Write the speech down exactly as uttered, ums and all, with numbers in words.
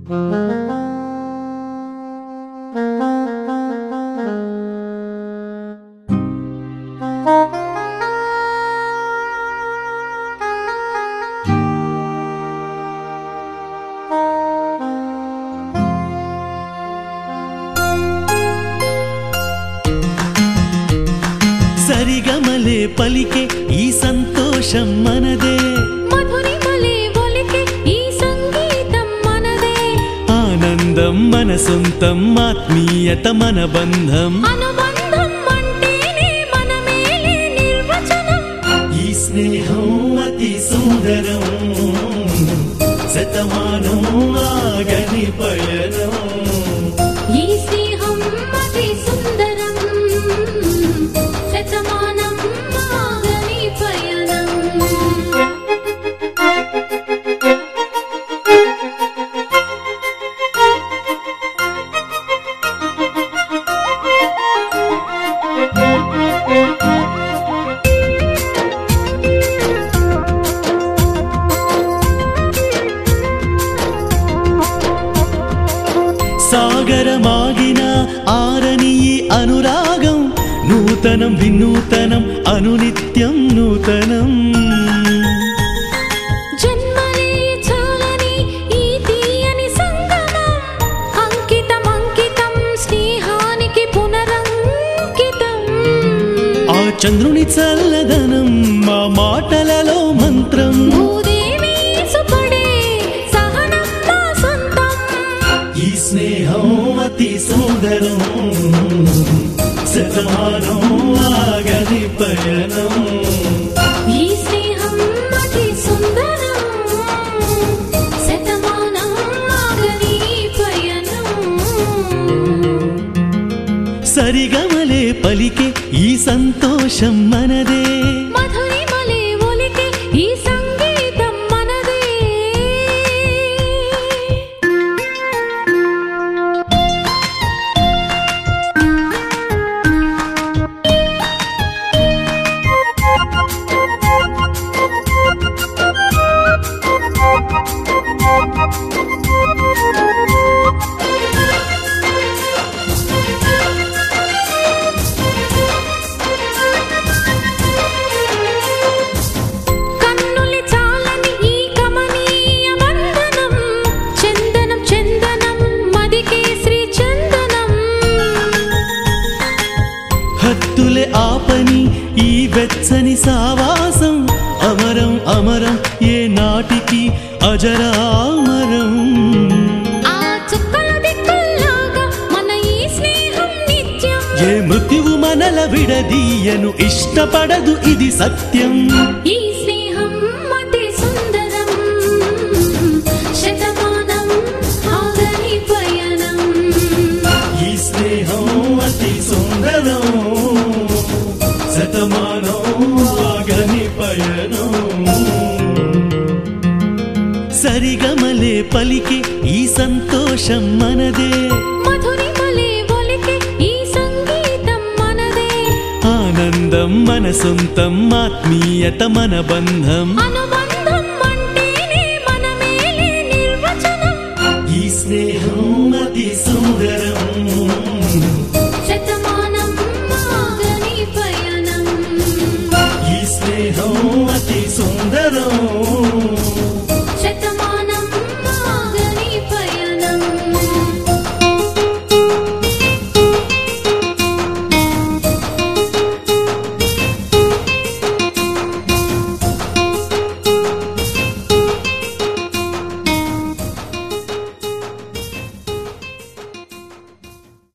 సరిగమలే పలికే ఈ సంతోషం మనదే, మధురిమలే ఒలికే ఈ సంగీతం మనదే, ఆనందం మన సొంతం ఆత్మీయత మన బంధం, అనుబంధం అంటేనే మనమేలే నిర్వచనం. ఈ స్నేహం అతి సుందరం, శతమానం ఆగని పయనం. ఈ స్నేహం అతి సుందరం, శతమానం ఆగని పయనం. సాగరమాగిన ఆరని ఈ అనురాగం, నూతనం వినూతనం అనునిత్యం నూతనం. జన్మలే చాలని ఈ తీయని సంగమం, అంకితం అంకితం స్నేహానికి పునరంకితం. ఆ చంద్రుని చల్లదనం మా మాటలలో మంత్రం, భూదేవి సుపడే సహనం మా సొంతం. ఈ స్నేహం అతి సుందరం, శతమానం ఆగని పయనం. ఈ స్నేహం అతి సుందరం, శతమానం ఆగని పయనం. సరిగమలే పలికే ఈ సంతోషం మనదే, మధురిమలే ఒలికే ఈ సంగీతం మనదే. కన్నులి చాలని ఈ కమనీయ బంధనం, చందనం చందనం మదికే శ్రీ చందనం. హత్తులే ఆపని ఈ వెచ్చని సావాసం, అమరం అమరం ఏ నాటికి అజరామరం. ఆ చుక్కల దిక్కుల్లాగా మన ఈ స్నేహం నిత్యం. ఏ మృత్యువు మనల విడదీయను, ఇష్టపడదు ఇది సత్యం. ఈ స్నేహం అతి సుందరం, శతమానం ఆగని పయనం. ఈ స్నేహం అతి సుందరం, శతమానం ఆగని పయనం. సరిగమలే పలికే ఈ సంతోషం మనదే, మధురిమలే ఒలికే ఈ సంగీతం మనదే, ఆనందం మన సొంతం ఆత్మీయత మన బంధం. అను